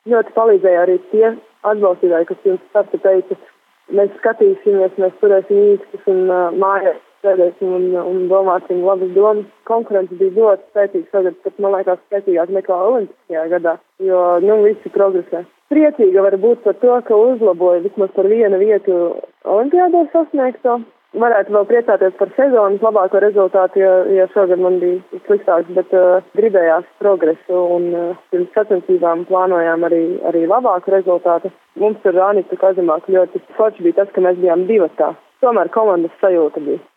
Ļoti palīdzēja arī tie atbalstītāji, kas jums starta teica, mēs skatīsimies, mēs turēsim īkstus un mājās sēdēsim un domāsim labas domas. Konkurence bija ļoti spēcīga tagad, pat man liekas spēcīgāk nekā Olimpiskajā gadā, jo, visi progresē. Priecīga var būt par to, ka uzlaboja vismaz par vienu vietu Olimpiādē sasniegto. Varētu vēl priecāties par sezonas labāko rezultātu, ja šogad man bija sliktāks, bet gribējās progresu un pirms sacensībām plānojām arī labāku rezultātu. Mums ar Anitu Kazemāku ļoti forši bija tas, ka mēs bijām divatā. Tomēr komandas sajūta bija.